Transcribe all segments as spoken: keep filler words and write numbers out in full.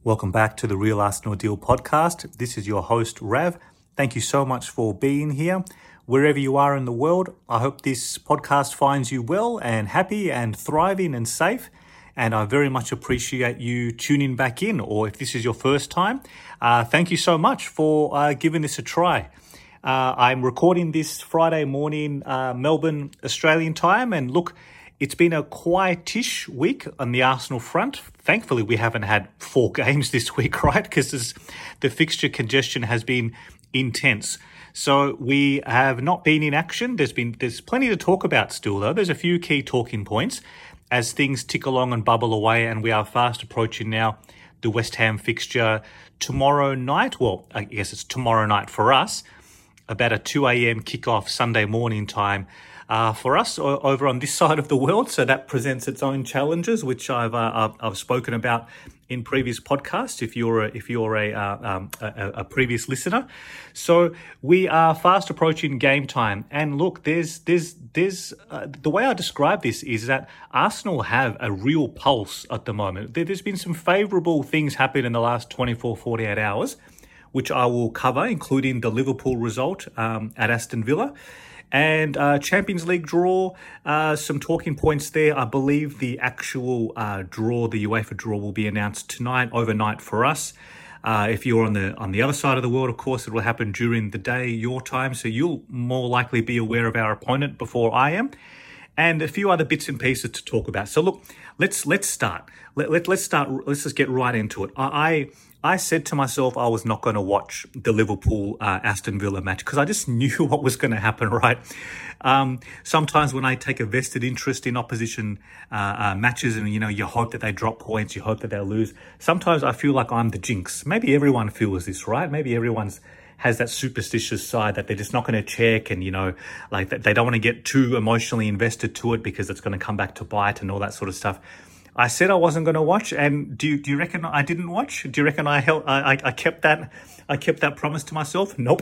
Welcome back to the Real Arsenal Deal podcast. This is your host, Rav. Thank you so much for being here. Wherever you are in the world, I hope this podcast finds you well and happy and thriving and safe. And I very much appreciate you tuning back in, or if this is your first time, uh, thank you so much for uh, giving this a try. Uh, I'm recording this Friday morning, uh, Melbourne, Australian time, and look, it's been a quietish week on the Arsenal front. Thankfully, we haven't had four games this week, right? Because the fixture congestion has been intense. So we have not been in action. There's been there's plenty to talk about still, though. There's a few key talking points as things tick along and bubble away, and we are fast approaching now the West Ham fixture tomorrow night. Well, I guess it's tomorrow night for us, about a two a.m. kickoff Sunday morning time. Uh, for us o- over on this side of the world, so that presents its own challenges, which I've uh, I've, I've spoken about in previous podcasts. If you're a, if you're a, uh, um, a a previous listener, so we are fast approaching game time. And look, there's there's there's uh, the way I describe this is that Arsenal have a real pulse at the moment. There, there's been some favourable things happen in the last twenty-four, forty-eight hours, which I will cover, including the Liverpool result um, at Aston Villa. And uh, Champions League draw, uh, some talking points there. I believe the actual uh, draw, the UEFA draw, will be announced tonight, overnight for us. Uh, if you're on the on the other side of the world, of course, it will happen during the day, your time. So you'll more likely be aware of our opponent before I am. And a few other bits and pieces to talk about. So look, let's let's start. Let, let, let's start. Let's just get right into it. I I, I said to myself I was not going to watch the Liverpool uh, Aston Villa match because I just knew what was going to happen. Right. Um, sometimes when I take a vested interest in opposition uh, uh, matches, and you know, you hope that they drop points, you hope that they'll lose. Sometimes I feel like I'm the jinx. Maybe everyone feels this, right? Maybe everyone's has that superstitious side that they're just not going to check, and you know, like they don't want to get too emotionally invested to it because it's going to come back to bite and all that sort of stuff. I said I wasn't going to watch, and do you, do you reckon I didn't watch? Do you reckon I held, I, I, I kept that I kept that promise to myself? Nope,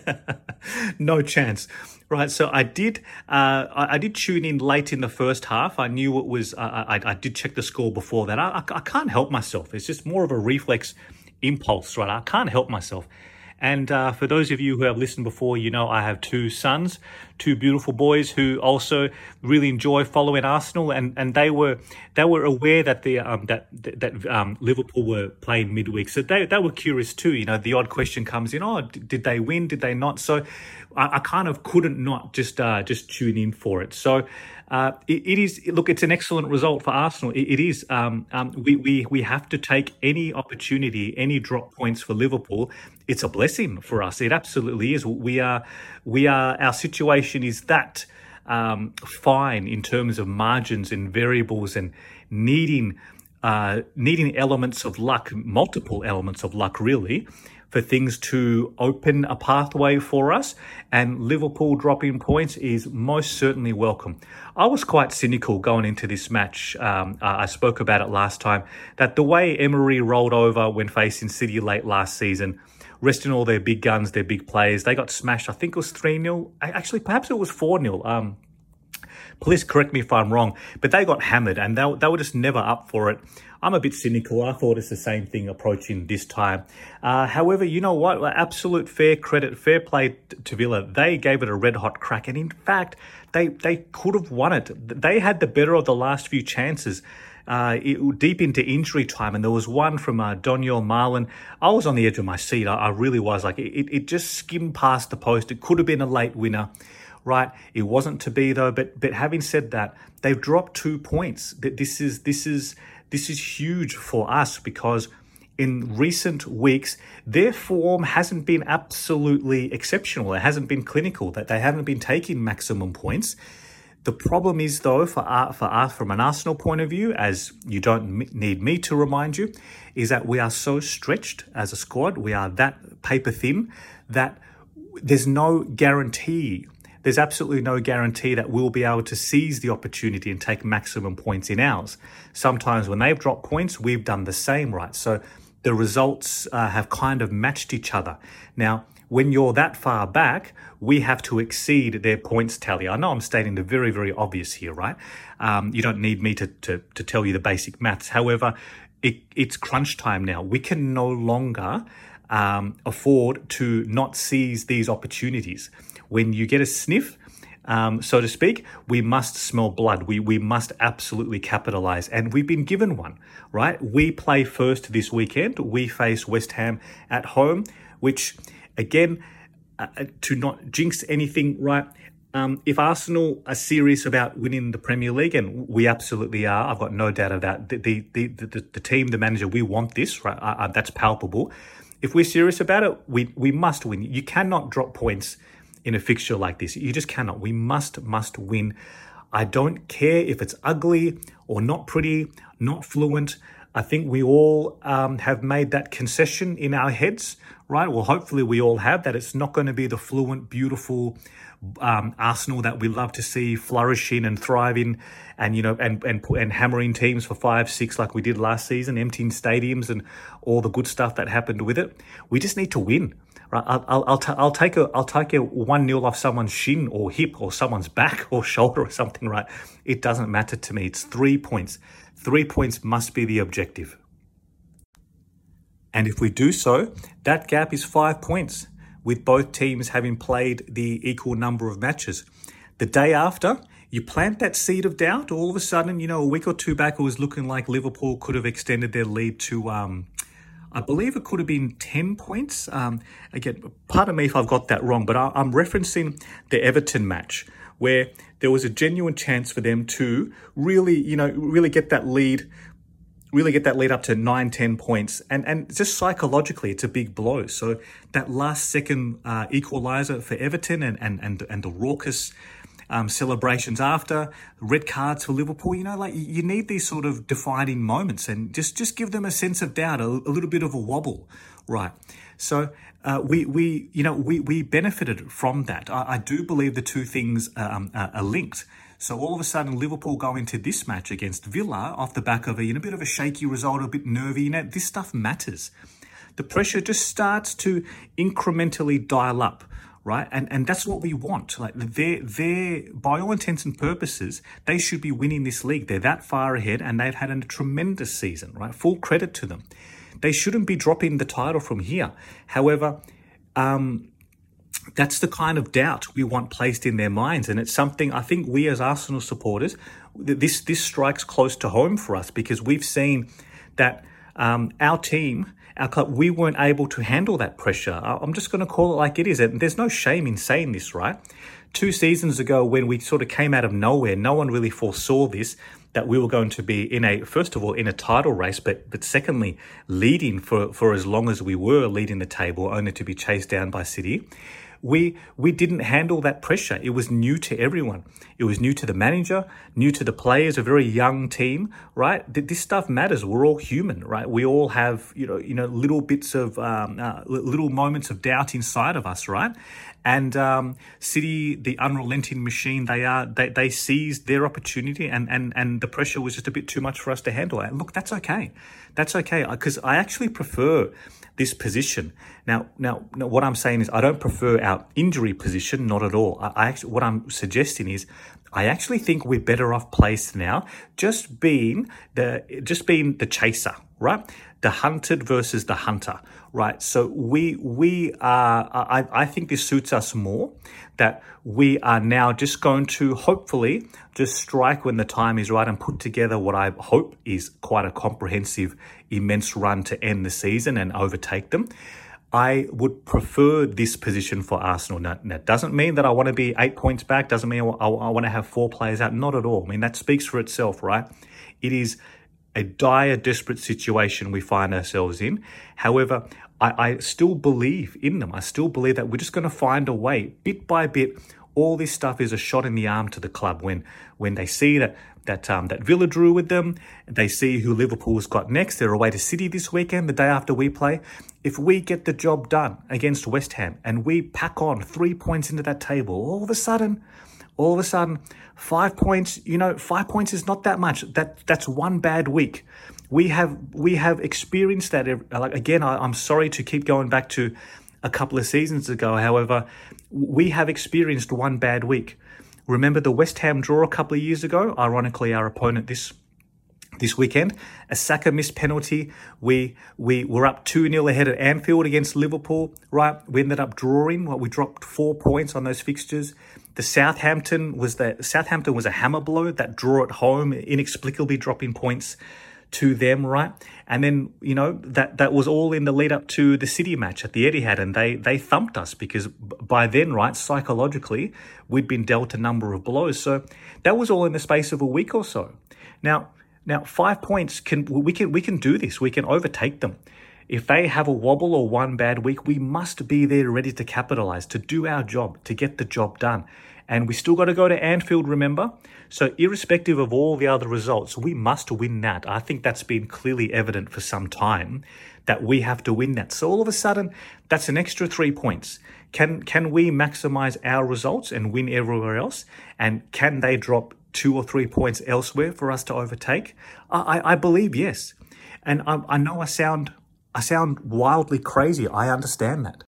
no chance. Right, so I did uh, I, I did tune in late in the first half. I knew it was. Uh, I I did check the score before that. I, I I can't help myself. It's just more of a reflex impulse, right? I can't help myself. And uh, for those of you who have listened before, you know I have two sons, two beautiful boys who also really enjoy following Arsenal, and, and they were they were aware that the um, that that um, Liverpool were playing midweek, so they they were curious too. You know, the odd question comes in: oh, did they win? Did they not? So I, I kind of couldn't not just uh, just tune in for it. So. Uh, it, it is, look, it's an excellent result for Arsenal. It, it is. Um, um, we, we, we have to take any opportunity, any drop points for Liverpool. It's a blessing for us. It absolutely is. We are, we are, our situation is that um, fine in terms of margins and variables and needing, uh, needing elements of luck, multiple elements of luck, really, for things to open a pathway for us, and Liverpool dropping points is most certainly welcome. I was quite cynical going into this match. Um, I spoke about it last time, that the way Emery rolled over when facing City late last season, resting all their big guns, their big players, they got smashed. I think it was three nil. Actually, perhaps it was four nil. Um, please correct me if I'm wrong, but they got hammered and they, they were just never up for it. I'm a bit cynical. I thought it's the same thing approaching this time. Uh, however, you know what? Absolute fair credit, fair play to Villa. They gave it a red-hot crack. And in fact, they they could have won it. They had the better of the last few chances uh, it, deep into injury time. And there was one from uh, Daniel Marlin. I was on the edge of my seat. I, I really was. Like it, it just skimmed past the post. It could have been a late winner. Right, it wasn't to be though. But but having said that, they've dropped two points. This is this is this is huge for us because in recent weeks their form hasn't been absolutely exceptional. It hasn't been clinical. That they haven't been taking maximum points. The problem is though, for for us from an Arsenal point of view, as you don't need me to remind you, is that we are so stretched as a squad. We are that paper thin that there's no guarantee. There's absolutely no guarantee that we'll be able to seize the opportunity and take maximum points in ours. Sometimes when they've dropped points, we've done the same, right? So the results uh, have kind of matched each other. Now, when you're that far back, we have to exceed their points tally. I know I'm stating the very, very obvious here, right? Um, you don't need me to, to, to tell you the basic maths. However, it, it's crunch time now. We can no longer um, afford to not seize these opportunities. When you get a sniff, um, so to speak, we must smell blood. We we must absolutely capitalize. And we've been given one, right? We play first this weekend. We face West Ham at home, which, again, uh, to not jinx anything, right? Um, if Arsenal are serious about winning the Premier League, and we absolutely are, I've got no doubt of that. The the the, the, the team, the manager, we want this, right? Uh, uh, that's palpable. If we're serious about it, we we must win. You cannot drop points in a fixture like this. You just cannot. We must, must win. I don't care if it's ugly or not pretty, not fluent. I think we all um, have made that concession in our heads, right? Well, hopefully we all have, that it's not going to be the fluent, beautiful um, Arsenal that we love to see flourishing and thriving and, you know, and, and, and hammering teams for five, six like we did last season, emptying stadiums and all the good stuff that happened with it. We just need to win. Right, I'll I'll I'll, t- I'll take a I'll take a one nil off someone's shin or hip or someone's back or shoulder or something. Right, it doesn't matter to me. It's three points. Three points must be the objective. And if we do so, that gap is five points, with both teams having played the equal number of matches. The day after, you plant that seed of doubt. All of a sudden, you know, a week or two back, it was looking like Liverpool could have extended their lead to um. I believe it could have been ten points. Um, again, pardon me if I've got that wrong, but I, I'm referencing the Everton match where there was a genuine chance for them to really, you know, really get that lead, really get that lead up to nine, ten points. And, and just psychologically, it's a big blow. So that last second uh, equaliser for Everton and, and, and, and the raucous Um, celebrations after, red cards for Liverpool, you know, like you need these sort of defining moments and just, just give them a sense of doubt, a, a little bit of a wobble, right? So uh, we, we, you know, we, we benefited from that. I, I do believe the two things um, are, are linked. So all of a sudden, Liverpool go into this match against Villa off the back of a, you know, bit of a shaky result, a bit nervy, you know, this stuff matters. The pressure just starts to incrementally dial up. Right, and and that's what we want. Like they're they by all intents and purposes, they should be winning this league. They're that far ahead, and they've had a tremendous season. Right, full credit to them. They shouldn't be dropping the title from here. However, um, that's the kind of doubt we want placed in their minds, and it's something I think we as Arsenal supporters, this this strikes close to home for us because we've seen that um, our team. Our club, we weren't able to handle that pressure. I'm just going to call it like it is. And there's no shame in saying this, right? Two seasons ago, when we sort of came out of nowhere, no one really foresaw this, that we were going to be in a, first of all, in a title race, but but secondly, leading for, for as long as we were leading the table, only to be chased down by City. We we didn't handle that pressure. It was new to everyone. It was new to the manager, new to the players, a very young team, right? This stuff matters. We're all human, right? We all have, you know, you know, little bits of, um, uh, little moments of doubt inside of us, right? And um, City, the unrelenting machine they are, they, they seized their opportunity and, and, and the pressure was just a bit too much for us to handle. And look, that's okay. That's okay, because I actually prefer this position. Now, now, now, what I'm saying is I don't prefer our injury position, not at all. I, I actually, what I'm suggesting is I actually think we're better off placed now, just being the, just being the chaser, right? The hunted versus the hunter, right? So we, we are, I, I think this suits us more, that we are now just going to hopefully just strike when the time is right and put together what I hope is quite a comprehensive, immense run to end the season and overtake them. I would prefer this position for Arsenal. Now, that doesn't mean that I want to be eight points back, doesn't mean I, I, I want to have four players out, not at all. I mean, that speaks for itself, right? It is a dire, desperate situation we find ourselves in. However, I, I still believe in them. I still believe that we're just going to find a way, bit by bit. All this stuff is a shot in the arm to the club when when they see that that um, that Villa drew with them. They see who Liverpool's got next. They're away to City this weekend, the day after we play. If we get the job done against West Ham and we pack on three points into that table, all of a sudden, all of a sudden, five points, you know, five points is not that much. That that's one bad week. We have we have experienced that. Like again, I, I'm sorry to keep going back to a couple of seasons ago. However, we have experienced one bad week. Remember the West Ham draw a couple of years ago? Ironically, our opponent this this weekend. A Saka missed penalty. We we were up two nil ahead at Anfield against Liverpool, right? We ended up drawing. Well, we dropped four points on those fixtures. The Southampton was the Southampton was a hammer blow. That draw at home, inexplicably dropping points to them, right? And then, you know, that that was all in the lead up to the City match at the Etihad, and they they thumped us because by then, right, psychologically, we'd been dealt a number of blows. So that was all in the space of a week or so. Now, now five points can we can we can do this. We can overtake them. If they have a wobble or one bad week, we must be there ready to capitalize, to do our job, to get the job done. And we still got to go to Anfield, remember? So irrespective of all the other results, we must win that. I think that's been clearly evident for some time that we have to win that. So all of a sudden, that's an extra three points. Can can we maximize our results and win everywhere else? And can they drop two or three points elsewhere for us to overtake? I, I believe yes. And I, I know I sound I sound wildly crazy. I understand that.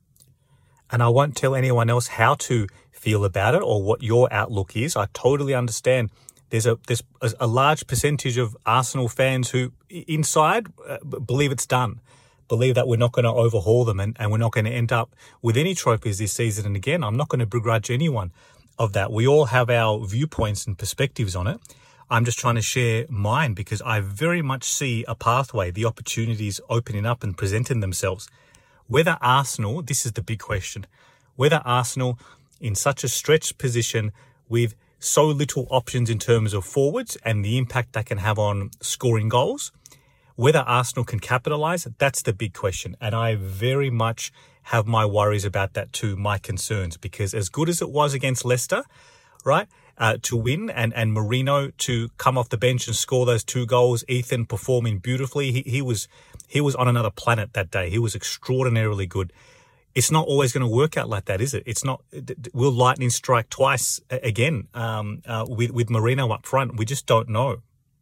And I won't tell anyone else how to feel about it or what your outlook is. I totally understand. There's a there's a large percentage of Arsenal fans who inside uh, believe it's done, believe that we're not going to overhaul them and, and we're not going to end up with any trophies this season. And again, I'm not going to begrudge anyone of that. We all have our viewpoints and perspectives on it. I'm just trying to share mine because I very much see a pathway, the opportunities opening up and presenting themselves. Whether Arsenal, this is the big question, whether Arsenal in such a stretched position with so little options in terms of forwards and the impact that can have on scoring goals, whether Arsenal can capitalise, that's the big question. And I very much have my worries about that too, my concerns, because as good as it was against Leicester, right, uh, to win and, and Marino to come off the bench and score those two goals, Ethan performing beautifully, he, he was he was on another planet that day. He was extraordinarily good. It's not always going to work out like that, is it? It's not. Will lightning strike twice again um, uh, with, with Marino up front? We just don't know.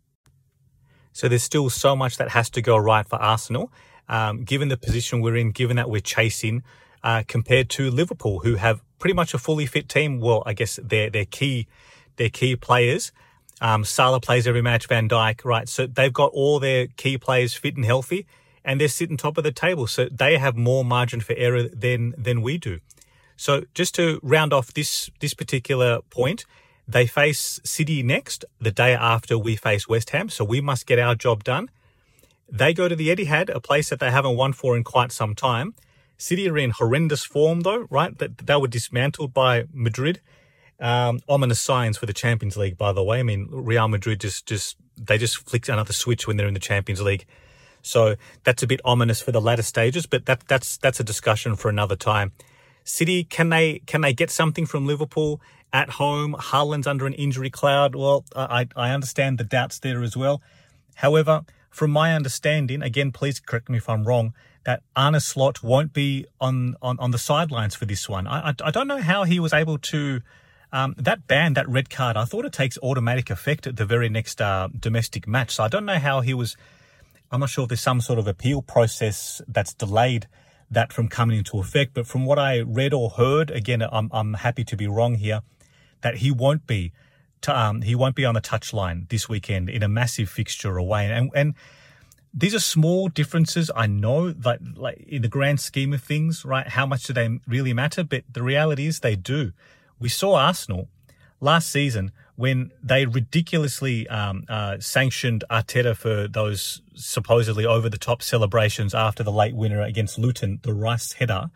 So there's still so much that has to go right for Arsenal, um, given the position we're in, given that we're chasing, uh, compared to Liverpool, who have pretty much a fully fit team. Well, I guess their their key their key players. Um, Salah plays every match, Van Dijk, right? So they've got all their key players fit and healthy, and they're sitting top of the table. So they have more margin for error than than we do. So just to round off this this particular point, they face City next, the day after we face West Ham. So we must get our job done. They go to the Etihad, a place that they haven't won for in quite some time. City are in horrendous form, though, right? That they were dismantled by Madrid. Um, ominous signs for the Champions League, by the way. I mean, Real Madrid just, just they just flick another switch when they're in the Champions League. So that's a bit ominous for the latter stages, but that that's that's a discussion for another time. City, can they can they get something from Liverpool at home? Haaland's under an injury cloud. Well, I I understand the doubts there as well. However, from my understanding, again, please correct me if I'm wrong, that Arne Slot won't be on, on, on the sidelines for this one. I, I I don't know how he was able to. Um, that ban, that red card, I thought it takes automatic effect at the very next uh, domestic match. So I don't know how he was. I'm not sure if there's some sort of appeal process that's delayed that from coming into effect. But from what I read or heard, again, I'm I'm happy to be wrong here, that he won't be t- um, he won't be on the touchline this weekend in a massive fixture away. And and these are small differences. I know that, like, in the grand scheme of things, right? How much do they really matter? But the reality is they do. We saw Arsenal last season when they ridiculously um, uh, sanctioned Arteta for those supposedly over-the-top celebrations after the late winner against Luton, the Rice header.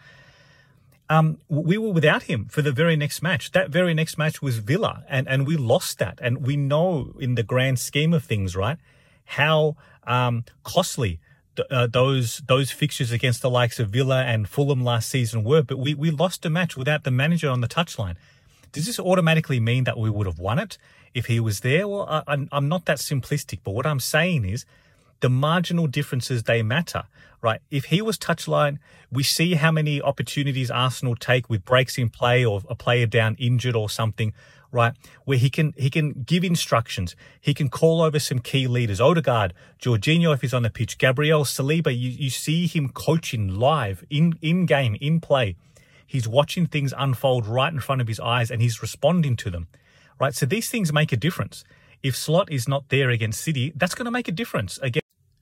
Um, we were without him for the very next match. That very next match was Villa, and, and we lost that. And we know in the grand scheme of things, right, how um, costly th- uh, those those fixtures against the likes of Villa and Fulham last season were. But we, we lost a match without the manager on the touchline. Does this automatically mean that we would have won it if he was there? Well, I, I'm not that simplistic, but what I'm saying is the marginal differences, they matter, right? If he was touchline, we see how many opportunities Arsenal take with breaks in play or a player down injured or something, right? Where he can he can give instructions. He can call over some key leaders. Odegaard, Jorginho if he's on the pitch, Gabriel Saliba, you, you see him coaching live, in, in game, in play. He's watching things unfold right in front of his eyes and he's responding to them, right? So these things make a difference. if Slot is not there against City, that's going to make a difference against,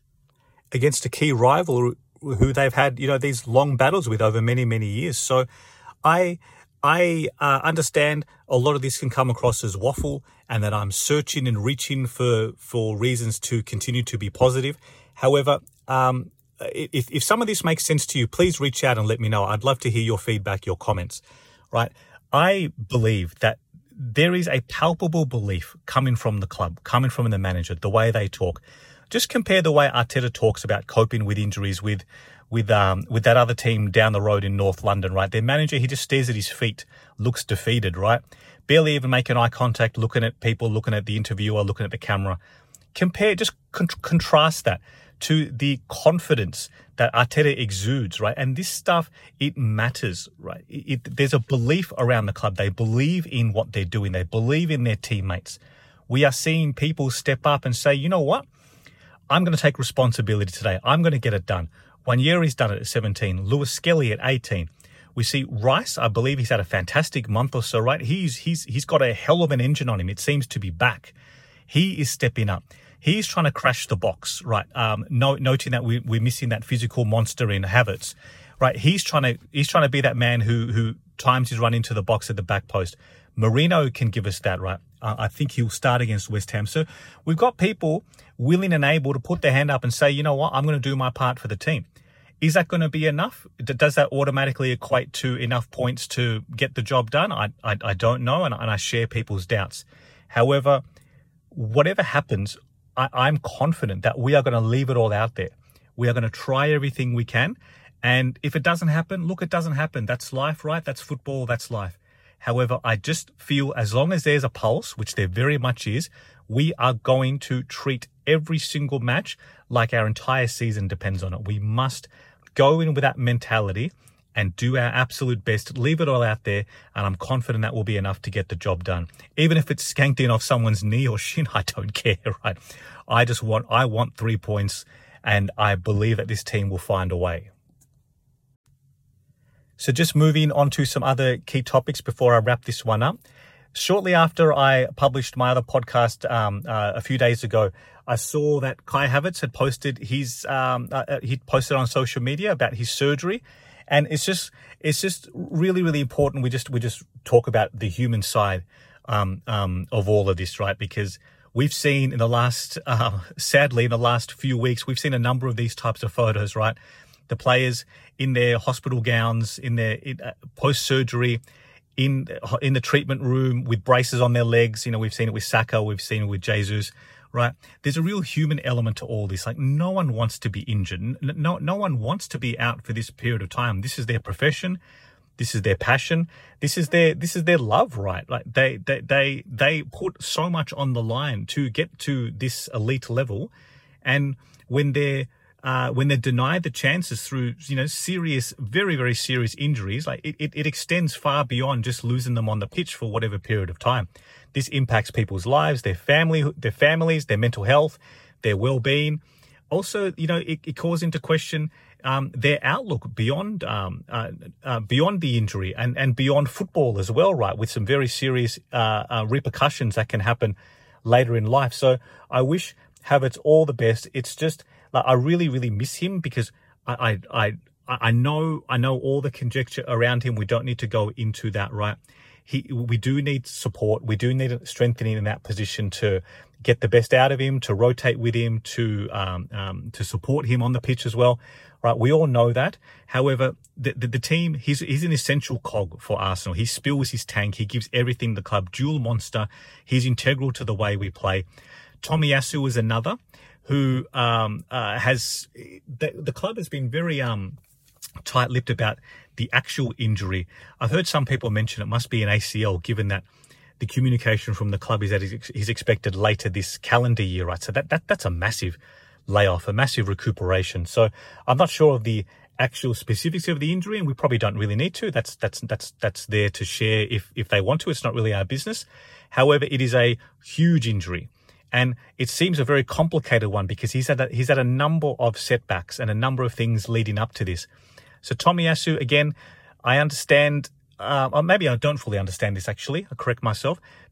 against a key rival who they've had, you know, these long battles with over many, many years. So I I uh, understand a lot of this can come across as waffle and that I'm searching and reaching for, for reasons to continue to be positive. However, um, if, if some of this makes sense to you, please reach out and let me know. I'd love to hear your feedback, your comments, right? I believe that there is a palpable belief coming from the club, coming from the manager, the way they talk. Just compare the way Arteta talks about coping with injuries with with um with that other team down the road in North London, right? Their manager, he just stares at his feet, looks defeated, right? Barely even making eye contact, looking at people, looking at the interviewer, looking at the camera. Compare, just con- contrast that to the confidence that Arteta exudes, right? And this stuff, it matters, right? It, it, there's a belief around the club. They believe in what they're doing. They believe in their teammates. We are seeing people step up and say, you know what? I'm going to take responsibility today. I'm going to get it done. Nwaneri's done it at seventeen. Lewis Skelly at eighteen. We see Rice, I believe he's had a fantastic month or so, right? He's he's he's got a hell of an engine on him. It seems to be back. He is stepping up. He's trying to crash the box, right? Um, no, noting that we, we're missing that physical monster in Havertz, right? He's trying to he's trying to be that man who who times his run into the box at the back post. Marino can give us that, right? Uh, I think he'll start against West Ham. So we've got people willing and able to put their hand up and say, you know what, I'm going to do my part for the team. Is that going to be enough? Does that automatically equate to enough points to get the job done? I I, I don't know, and, and I share people's doubts. However, whatever happens, I, I'm confident that we are going to leave it all out there. We are going to try everything we can. And if it doesn't happen, look, it doesn't happen. That's life, right? That's football. That's life. However, I just feel as long as there's a pulse, which there very much is, we are going to treat every single match like our entire season depends on it. We must go in with that mentality and do our absolute best, leave it all out there, and I'm confident that will be enough to get the job done. Even if it's skanked in off someone's knee or shin, I don't care, right? I just want, I want three points, and I believe that this team will find a way. So just moving on to some other key topics before I wrap this one up. Shortly after I published my other podcast um, uh, a few days ago, I saw that Kai Havertz had posted his um, uh, he posted on social media about his surgery, and it's just it's just really really important. We just we just talk about the human side um, um, of all of this, right? Because we've seen in the last uh, sadly in the last few weeks, we've seen a number of these types of photos, right? The players in their hospital gowns, in their in, uh, post-surgery, in in the treatment room with braces on their legs. You know, we've seen it with Saka, we've seen it with Jesus, right? There's a real human element to all this. Like, no one wants to be injured. No, no one wants to be out for this period of time. This is their profession. This is their passion. This is their this is their love, right? Like they they they they put so much on the line to get to this elite level, and when they're Uh, when they're denied the chances through, you know, serious, very, very serious injuries, like it, it, it extends far beyond just losing them on the pitch for whatever period of time. This impacts people's lives, their family, their families, their mental health, their well-being. Also, you know, it, it calls into question um, their outlook beyond um, uh, uh, beyond the injury and, and beyond football as well, right? With some very serious uh, uh, repercussions that can happen later in life. So I wish Havertz all the best. It's just, I really, really miss him because I, I, I, I know, I know all the conjecture around him. We don't need to go into that, right? He, we do need support. We do need strengthening in that position to get the best out of him, to rotate with him, to, um, um, to support him on the pitch as well, right? We all know that. However, the, the, the team, he's, he's an essential cog for Arsenal. He spills his tank. He gives everything to the club. Dual monster. He's integral to the way we play. Tomiyasu is another who um, uh, has the, the club has been very um, tight-lipped about the actual injury. I've heard some people mention it must be an A C L, given that the communication from the club is that he's expected later this calendar year, right? So that, that that's a massive layoff, a massive recuperation. So I'm not sure of the actual specifics of the injury, and we probably don't really need to. That's that's that's that's there to share if if they want to. It's not really our business. However, it is a huge injury. And it seems a very complicated one because he's had a, he's had a number of setbacks and a number of things leading up to this. So Tomiyasu, again, I understand, uh, or maybe I don't fully understand this actually, I correct myself.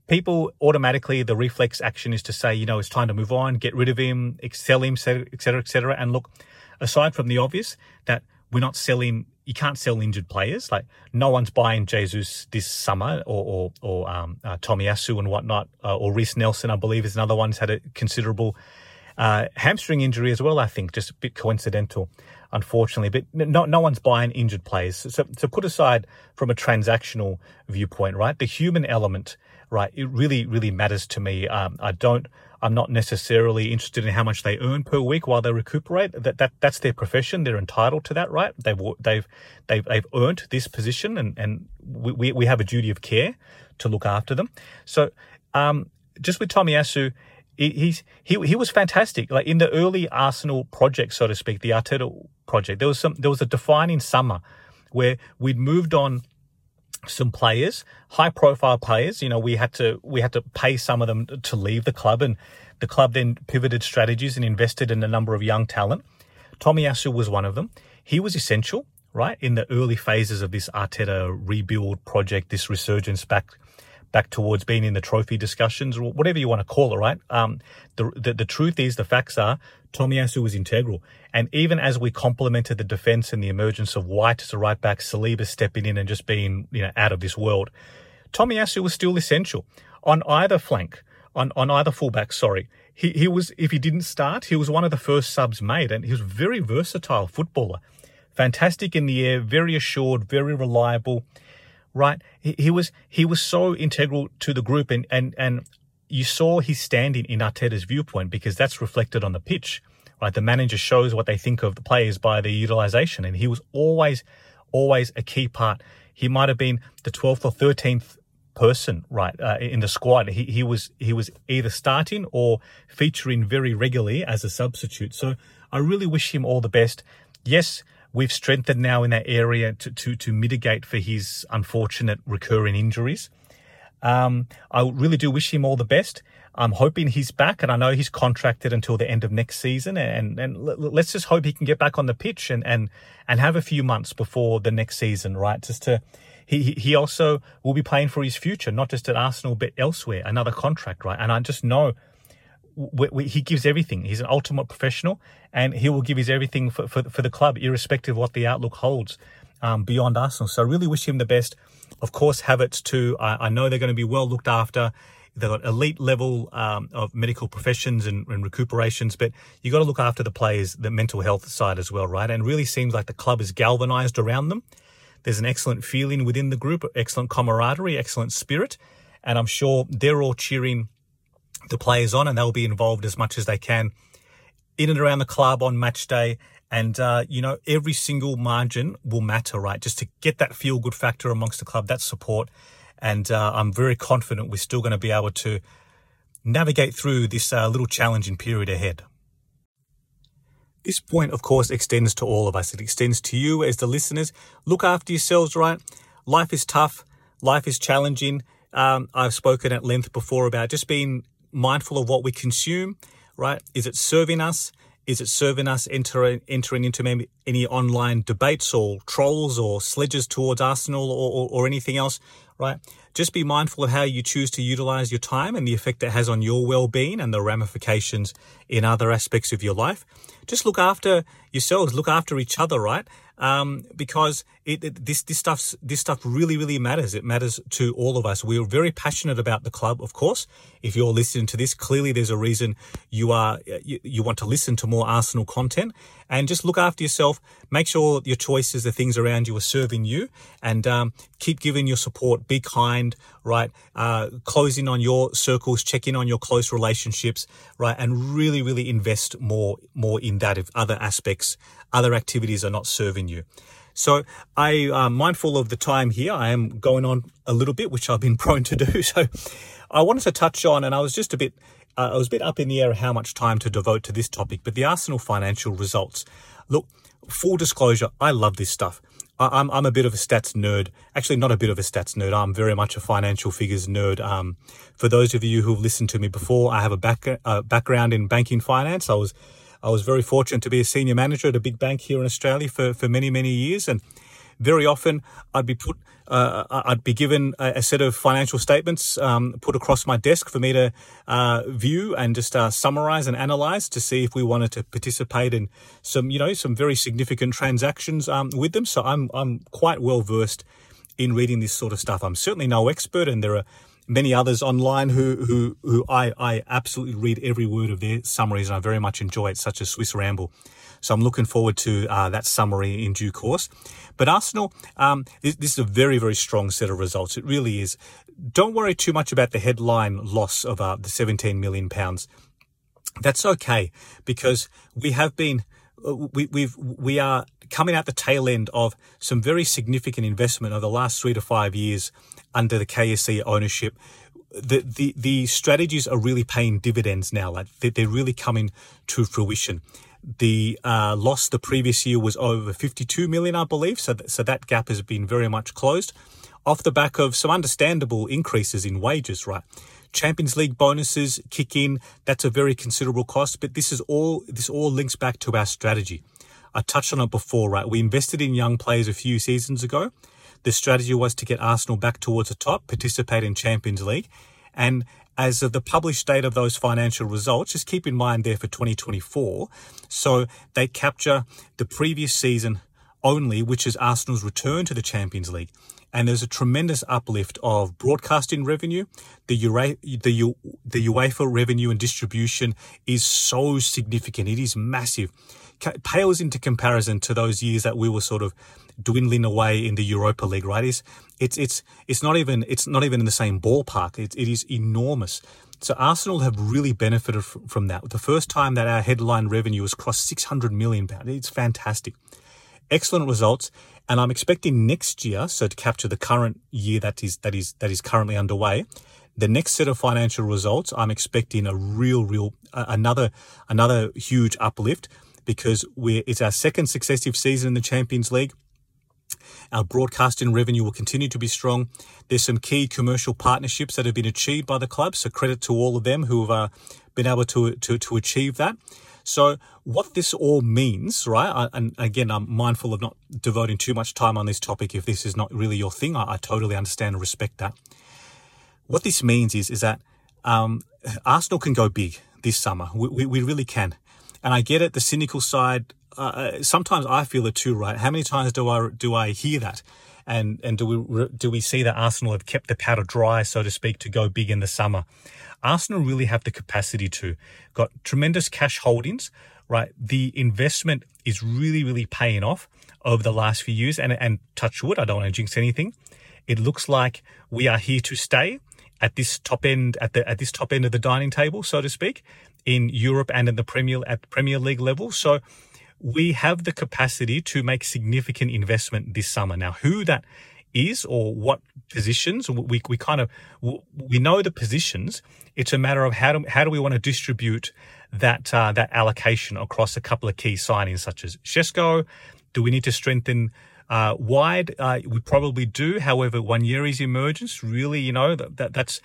people automatically, the reflex action is to say, you know, it's time to move on, get rid of him, sell him, et cetera, et cetera. And look, aside from the obvious that we're not selling, you can't sell injured players. Like no one's buying Jesus this summer, or or, or um, uh, Tomiyasu and whatnot, uh, or Reece Nelson, I believe, is another one who's had a considerable uh, hamstring injury as well. I think just a bit coincidental, unfortunately. But no no one's buying injured players. So so put aside from a transactional viewpoint, right? The human element, right? It really really matters to me. Um, I don't. I'm not necessarily interested in how much they earn per week while they recuperate. That that that's their profession. They're entitled to that, right? They've they've they've they've earned this position, and and we we have a duty of care to look after them. So, um, just with Tomiyasu, he, he's he he was fantastic. Like in the early Arsenal project, so to speak, the Arteta project, there was some there was a defining summer where we'd moved on some players, high profile players. You know, we had to we had to pay some of them to leave the club, and the club then pivoted strategies and invested in a number of young talent. Tomiyasu was one of them. He was essential, right, in the early phases of this Arteta rebuild project, this resurgence back back towards being in the trophy discussions, or whatever you want to call it, right? Um, the, the the truth is, the facts are, Tomiyasu was integral. And even as we complemented the defence and the emergence of White as a right back, Saliba stepping in and just being, you know, out of this world, Tomiyasu was still essential on either flank, on, on either fullback. Sorry, he he was, if he didn't start, he was one of the first subs made, and he was a very versatile footballer, fantastic in the air, very assured, very reliable. Right, he, he was he was so integral to the group, and and and you saw his standing in Arteta's viewpoint, because that's reflected on the pitch. Right, the manager shows what they think of the players by their utilisation, and he was always always a key part. He might have been the twelfth or thirteenth person, right, uh, in the squad. He he was he was either starting or featuring very regularly as a substitute. So I really wish him all the best. Yes, we've strengthened now in that area to, to, to mitigate for his unfortunate recurring injuries. Um, I really do wish him all the best. I'm hoping he's back, and I know he's contracted until the end of next season. And, and let's just hope he can get back on the pitch and, and, and have a few months before the next season, right? Just to, he, he also will be playing for his future, not just at Arsenal, but elsewhere, another contract, right? And I just know We, we, he gives everything. He's an ultimate professional, and he will give his everything for, for, for the club, irrespective of what the outlook holds um, beyond Arsenal. So I really wish him the best. Of course, Havertz too. I, I know they're going to be well looked after. They've got elite level um, of medical professions and, and recuperations, but you got to look after the players, the mental health side as well, right? And it really seems like the club is galvanized around them. There's an excellent feeling within the group, excellent camaraderie, excellent spirit, and I'm sure they're all cheering the players on, and they'll be involved as much as they can in and around the club on match day. And, uh, you know, every single margin will matter, right? Just to get that feel-good factor amongst the club, that support. And uh, I'm very confident we're still going to be able to navigate through this uh, little challenging period ahead. This point, of course, extends to all of us. It extends to you as the listeners. Look after yourselves, right? Life is tough. Life is challenging. Um, I've spoken at length before about just being mindful of what we consume, right? Is it serving us? Is it serving us entering, entering into maybe any online debates or trolls or sledges towards Arsenal or, or, or anything else, right? Just be mindful of how you choose to utilize your time and the effect it has on your well-being and the ramifications in other aspects of your life. Just look after yourselves, look after each other, right? Um, because it, it, this this stuff this stuff really really matters. It matters to all of us. We're very passionate about the club, of course. If you're listening to this, clearly there's a reason you are you, you want to listen to more Arsenal content. And just look after yourself. Make sure your choices, the things around you, are serving you, and um, keep giving your support. Be kind, right? Uh, close in on your circles, check in on your close relationships, right? And really really invest more more in that if other aspects, other activities are not serving you. So I am mindful of the time here. I am going on a little bit, which I've been prone to do. So I wanted to touch on, and I was just a bit, uh, I was a bit up in the air how much time to devote to this topic, but the Arsenal financial results. Look, full disclosure, I love this stuff. I, I'm I'm a bit of a stats nerd. Actually, not a bit of a stats nerd. I'm very much a financial figures nerd. Um, for those of you who've listened to me before, I have a back uh, background in banking finance. I was I was very fortunate to be a senior manager at a big bank here in Australia for, for many, many years. And very often I'd be put, uh, I'd be given a, a set of financial statements um, put across my desk for me to uh, view and just uh, summarize and analyze to see if we wanted to participate in some, you know, some very significant transactions um, with them. So I'm I'm quite well versed in reading this sort of stuff. I'm certainly no expert, and there are many others online who who who I I absolutely read every word of their summaries, and I very much enjoy it, such as Swiss Ramble. So I'm looking forward to uh, that summary in due course. But Arsenal, um, this, this is a very, very strong set of results. It really is. Don't worry too much about the headline loss of uh, the seventeen million pounds. That's okay, because we have been, we we've we are coming out the tail end of some very significant investment over the last three to five years under the K S C ownership. The the the strategies are really paying dividends now. Like they're really coming to fruition. The uh, loss the previous year was over fifty-two million, I believe. So, th- so that gap has been very much closed off the back of some understandable increases in wages, right? Champions League bonuses kick in. That's a very considerable cost, but this is all, this all links back to our strategy. I touched on it before, right? We invested in young players a few seasons ago. The strategy was to get Arsenal back towards the top, participate in Champions League. And as of the published date of those financial results, just keep in mind there for twenty twenty-four. So they capture the previous season only, which is Arsenal's return to the Champions League. And there's a tremendous uplift of broadcasting revenue. The, Ura- the, U- the UEFA revenue and distribution is so significant. It is massive. It pales into comparison to those years that we were sort of dwindling away in the Europa League, right? It's it's it's it's not even it's not even in the same ballpark. It it is enormous. So Arsenal have really benefited from, from that. The first time that our headline revenue has crossed six hundred million pounds. It's fantastic. Excellent results, and I'm expecting next year, so to capture the current year that is that is that is currently underway, the next set of financial results, I'm expecting a real real uh, another another huge uplift, because we're it's our second successive season in the Champions League. Our broadcasting revenue will continue to be strong. There's some key commercial partnerships that have been achieved by the club, so credit to all of them who have uh, been able to, to to achieve that. So what this all means, right, I, and again, I'm mindful of not devoting too much time on this topic if this is not really your thing. I, I totally understand and respect that. What this means is, is that um, Arsenal can go big this summer. We, we, we really can. And I get it, the cynical side, uh, sometimes I feel it too, right? How many times do I do I hear that? And and do we do we see that Arsenal have kept the powder dry, so to speak, to go big in the summer? Arsenal really have the capacity to. Got tremendous cash holdings, right? The investment is really, really paying off over the last few years. And, and touch wood, I don't want to jinx anything. It looks like we are here to stay at this top end, at the at this top end of the dining table, so to speak, in Europe and in the Premier at Premier League level. So we have the capacity to make significant investment this summer. Now, who that is or what positions, we we kind of we know the positions. It's a matter of how do how do we want to distribute that uh, that allocation across a couple of key signings such as Šeško. Do we need to strengthen uh, wide? Uh, we probably do. However, Nwaneri's emergence really, you know, that, that that's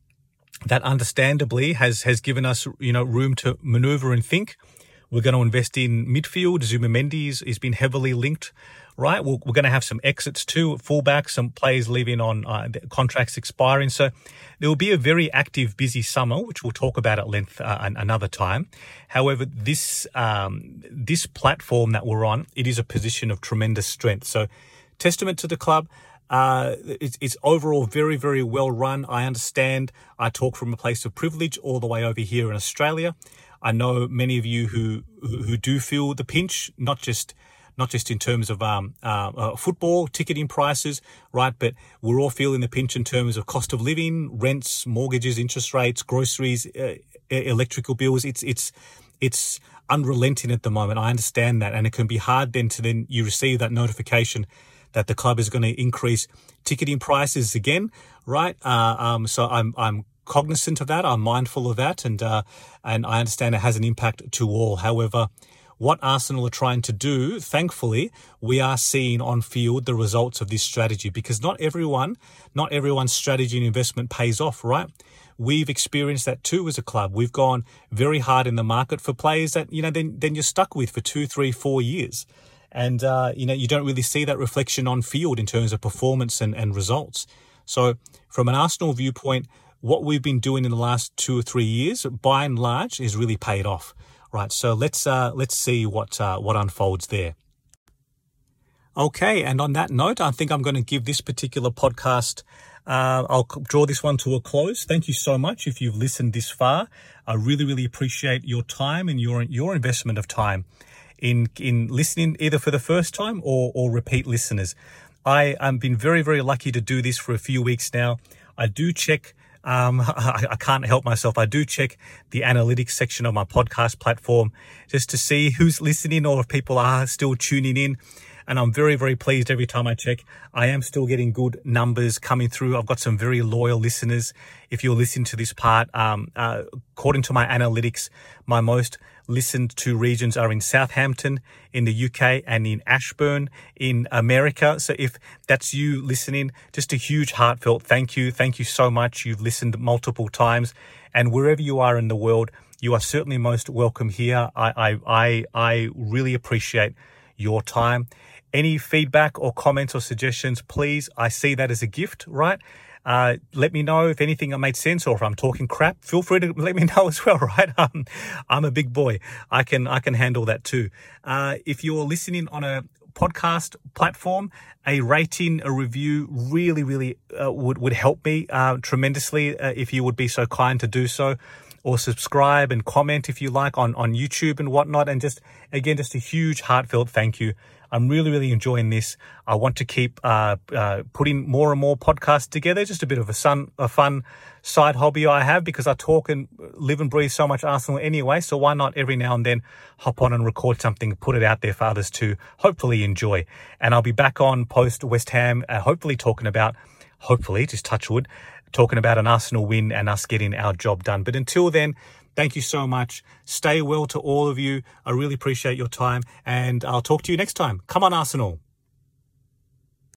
that understandably has has given us, you know, room to maneuver and think. We're going to invest in midfield. Zuma Mendes has been heavily linked, right? We're, we're going to have some exits too, fullback, some players leaving on uh, contracts expiring. So there will be a very active, busy summer, which we'll talk about at length uh, another time. However, this um, this platform that we're on, it is a position of tremendous strength. So testament to the club. Uh, it's, it's overall very, very well run. I understand I talk from a place of privilege all the way over here in Australia. I know many of you who who do feel the pinch, not just not just in terms of um, uh, uh, football ticketing prices, right? But we're all feeling the pinch in terms of cost of living, rents, mortgages, interest rates, groceries, uh, electrical bills. It's it's it's unrelenting at the moment. I understand that, and it can be hard then to then you receive that notification that the club is going to increase ticketing prices again, right? Uh, um, so I'm I'm. cognizant of that. I'm mindful of that, and uh, and I understand it has an impact to all. However, what Arsenal are trying to do, thankfully, we are seeing on field the results of this strategy, because not everyone, not everyone's strategy and investment pays off, right? We've experienced that too as a club. We've gone very hard in the market for players that, you know, then then you're stuck with for two, three, four years. And, uh, you know, you don't really see that reflection on field in terms of performance and, and results. So from an Arsenal viewpoint, what we've been doing in the last two or three years, by and large, is really paid off, right? So let's uh, let's see what uh, what unfolds there. Okay, and on that note, I think I'm going to give this particular podcast, uh, I'll draw this one to a close. Thank you so much if you've listened this far. I really, really appreciate your time and your your investment of time in in listening either for the first time or, or repeat listeners. I have been very, very lucky to do this for a few weeks now. I do check, um, I, I can't help myself. I do check the analytics section of my podcast platform just to see who's listening or if people are still tuning in. And I'm very, very pleased every time I check. I am still getting good numbers coming through. I've got some very loyal listeners. If you're listening to this part, um, uh, according to my analytics, my most listened to regions are in Southampton, in the U K, and in Ashburn, in America. So if that's you listening, just a huge heartfelt thank you. Thank you so much. You've listened multiple times. And wherever you are in the world, you are certainly most welcome here. I, I, I, I really appreciate your time. Any feedback or comments or suggestions, please, I see that as a gift, right? Uh, let me know if anything made sense or if I'm talking crap. Feel free to let me know as well, right? Um, I'm a big boy. I can I can handle that too. Uh, if you're listening on a podcast platform, a rating, a review really, really uh, would, would help me uh, tremendously uh, if you would be so kind to do so. Or subscribe and comment if you like on, on YouTube and whatnot. And just, again, just a huge heartfelt thank you. I'm really, really enjoying this. I want to keep uh, uh, putting more and more podcasts together. Just a bit of a, sun, a fun side hobby I have because I talk and live and breathe so much Arsenal anyway. So why not every now and then hop on and record something, put it out there for others to hopefully enjoy. And I'll be back on post West Ham, uh, hopefully talking about, hopefully, just touch wood, talking about an Arsenal win and us getting our job done. But until then, thank you so much. Stay well to all of you. I really appreciate your time, and I'll talk to you next time. Come on, Arsenal.